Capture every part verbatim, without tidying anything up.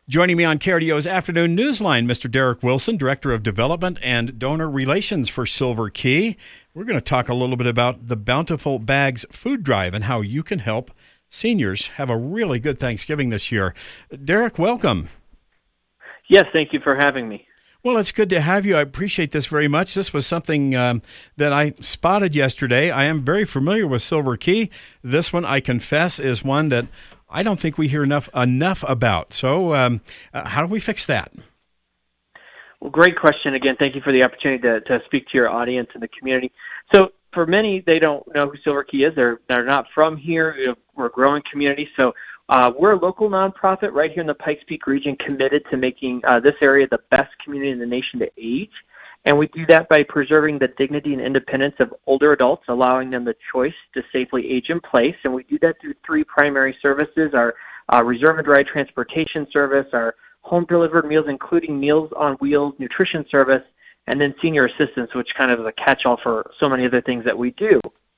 Joining me on K R D O's Afternoon Newsline, Mister Derek Wilson, Director of Development and Donor Relations for Silver Key. We're going to talk a little bit about the Bountiful Bags food drive and how you can help seniors have a really good Thanksgiving this year. Derek, welcome. Yes, thank you for having me. Well, it's good to have you. I appreciate this very much. This was something um, that I spotted yesterday. I am very familiar with Silver Key. This one, I confess, is one that I don't think we hear enough enough about. So um, uh, how do we fix that? Well, great question. Again, thank you for the opportunity to, to speak to your audience and the community. So for many, they don't know who Silver Key is. They're, they're not from here. You know, we're a growing community. So uh, we're a local nonprofit right here in the Pikes Peak region committed to making uh, this area the best community in the nation to age. And we do that by preserving the dignity and independence of older adults, allowing them the choice to safely age in place. And we do that through three primary services: our uh, reserve and ride transportation service, our home-delivered meals, including Meals on Wheels nutrition service, and then senior assistance, which kind of is a catch-all for so many other things that we do.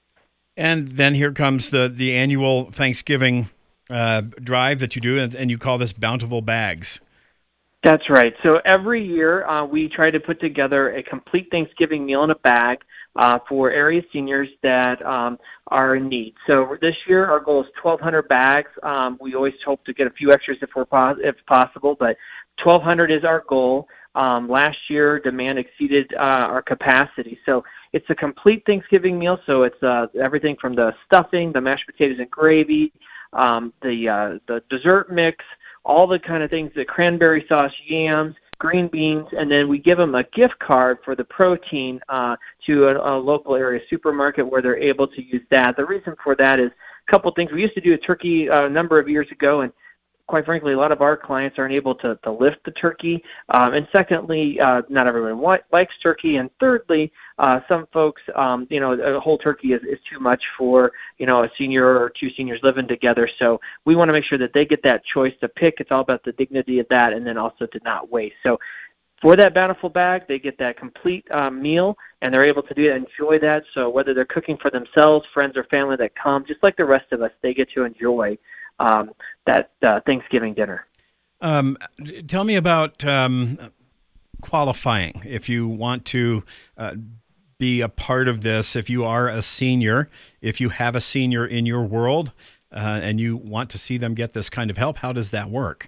And then here comes the, the annual Thanksgiving uh, drive that you do, and, and you call this Bountiful Bags. That's right. So every year uh, we try to put together a complete Thanksgiving meal in a bag uh, for area seniors that um, are in need. So this year our goal is twelve hundred bags. Um, we always hope to get a few extras if we're pos- if possible, but twelve hundred is our goal. Um, last year demand exceeded uh, our capacity. So it's a complete Thanksgiving meal. So it's uh, everything from the stuffing, the mashed potatoes and gravy, um, the uh, the dessert mix, all the kind of things, the cranberry sauce, yams, green beans, and then we give them a gift card for the protein uh, to a, a local area supermarket where they're able to use that. The reason for that is a couple things. We used to do a turkey uh, a number of years ago, and quite frankly, a lot of our clients aren't able to, to lift the turkey. Um, and secondly, uh, not everyone wa- likes turkey. And thirdly, uh, some folks, um, you know, a whole turkey is, is too much for, you know, a senior or two seniors living together. So we want to make sure that they get that choice to pick. It's all about the dignity of that, and then also to not waste. So for that Bountiful Bag, they get that complete uh, meal, and they're able to do that, enjoy that. So whether they're cooking for themselves, friends, or family that come, just like the rest of us, they get to enjoy Um, that uh, Thanksgiving dinner. Um, tell me about um, qualifying. If you want to uh, be a part of this, if you are a senior, if you have a senior in your world uh, and you want to see them get this kind of help, how does that work?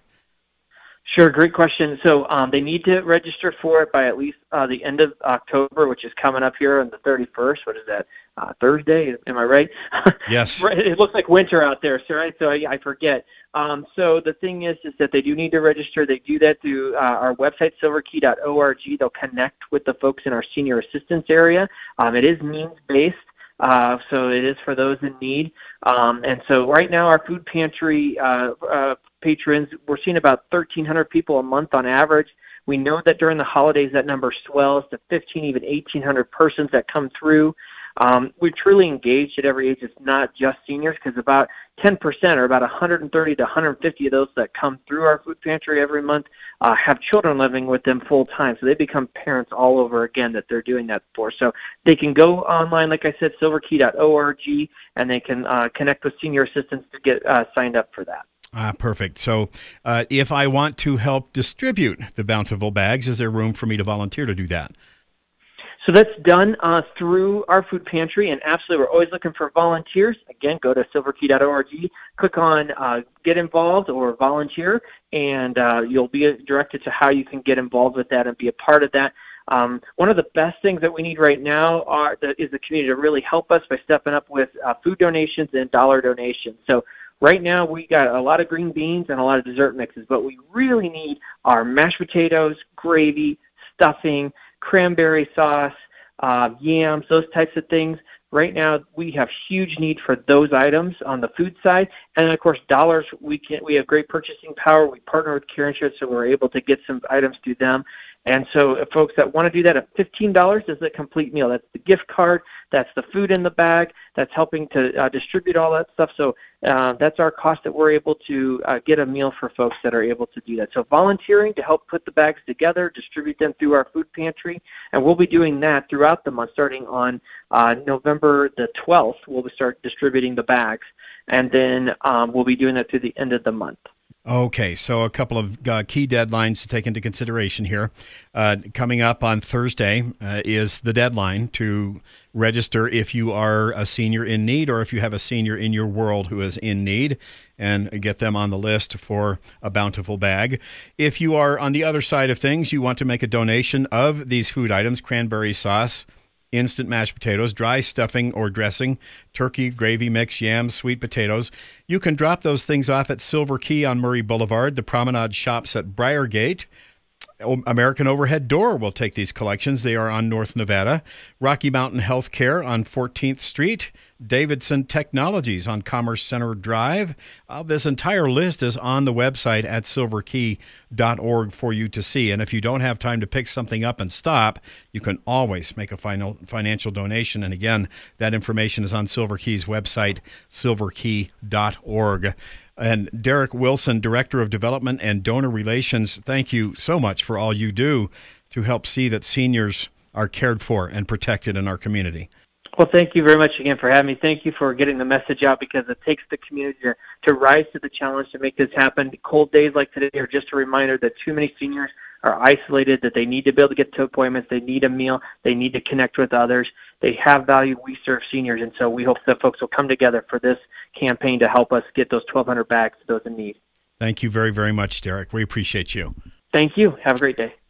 Sure, great question. So um, they need to register for it by at least uh, the end of October, which is coming up here on the thirty-first. What is that? Uh, Thursday? Am I right? Yes. It looks like winter out there, so right. So I, I forget. Um, so the thing is, is that they do need to register. They do that through uh, our website, silver key dot org. They'll connect with the folks in our senior assistance area. Um, it is means-based. Uh, so it is for those in need. Um, and so right now our food pantry uh, uh, patrons, we're seeing about thirteen hundred people a month on average. We know that during the holidays that number swells to fifteen, even eighteen hundred persons that come through. Um, we're truly engaged at every age. It's not just seniors, because about ten percent or about one hundred thirty to one hundred fifty of those that come through our food pantry every month uh, have children living with them full time. So they become parents all over again that they're doing that for. So they can go online, like I said, silver key dot org, and they can uh, connect with senior assistants to get uh, signed up for that. Ah, perfect. So uh, if I want to help distribute the Bountiful Bags, is there room for me to volunteer to do that? So that's done uh, through our food pantry, and absolutely, we're always looking for volunteers. Again, go to silver key dot org, click on uh, Get Involved or Volunteer, and uh, you'll be directed to how you can get involved with that and be a part of that. Um, one of the best things that we need right now are, the, is the community to really help us by stepping up with uh, food donations and dollar donations. So right now, we got a lot of green beans and a lot of dessert mixes, but we really need our mashed potatoes, gravy, stuffing, cranberry sauce, uh, yams, those types of things. Right now, we have huge need for those items on the food side. And then, of course, dollars, we can we have great purchasing power. We partner with Care Insurance, so we're able to get some items to them. And so if folks that want to do that, at fifteen dollars is a complete meal. That's the gift card. That's the food in the bag. That's helping to uh, distribute all that stuff. So uh, that's our cost that we're able to uh, get a meal for folks that are able to do that. So volunteering to help put the bags together, distribute them through our food pantry. And we'll be doing that throughout the month, starting on uh, November the twelfth. We'll start distributing the bags. And then um, we'll be doing that through the end of the month. Okay, so a couple of uh, key deadlines to take into consideration here. Uh, coming up on Thursday uh, is the deadline to register if you are a senior in need or if you have a senior in your world who is in need, and get them on the list for a bountiful bag. If you are on the other side of things, you want to make a donation of these food items: cranberry sauce, instant mashed potatoes, dry stuffing or dressing, turkey, gravy mix, yams, sweet potatoes. You can drop those things off at Silver Key on Murray Boulevard, the Promenade Shops at Briargate. American Overhead Door will take these collections. They are on North Nevada. Rocky Mountain Healthcare on fourteenth Street. Davidson Technologies on Commerce Center Drive. Uh, this entire list is on the website at silver key dot org for you to see. And if you don't have time to pick something up and stop, you can always make a final financial donation. And again, that information is on Silver Key's website, silver key dot org. And Derek Wilson, Director of Development and Donor Relations, thank you so much for all you do to help see that seniors are cared for and protected in our community. Well, thank you very much again for having me. Thank you for getting the message out, because it takes the community to, to rise to the challenge to make this happen. Cold days like today are just a reminder that too many seniors are isolated, that they need to be able to get to appointments, they need a meal, they need to connect with others. They have value. We serve seniors, and so we hope that folks will come together for this campaign to help us get those twelve hundred bags to those in need. Thank you very, very much, Derek. We appreciate you. Thank you. Have a great day.